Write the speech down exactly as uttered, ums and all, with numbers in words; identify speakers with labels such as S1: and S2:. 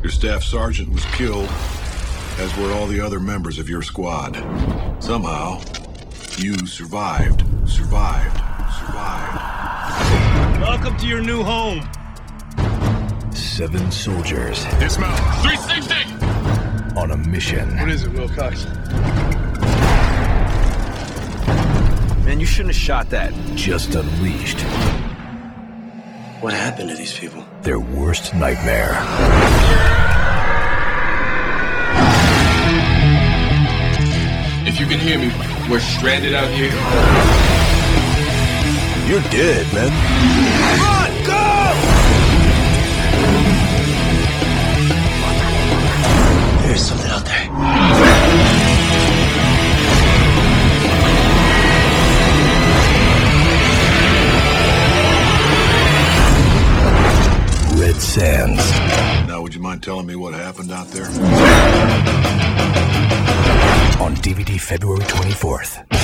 S1: Your staff sergeant was killed, as were all the other members of your squad. Somehow, you survived, survived, survived.
S2: Welcome to your new home.
S3: Seven soldiers.
S2: Dismount. three sixty!
S3: On a mission.
S2: What is it, Wilcox?
S4: Man, you shouldn't have shot that.
S3: Just unleashed.
S5: What happened to these people?
S3: Their worst nightmare.
S6: If you can hear me, we're stranded out here.
S3: You're dead, man.
S2: Run! Go!
S5: There's something out there.
S3: Red Sands.
S1: Now, would you mind telling me what happened out there?
S3: On D V D February twenty-fourth.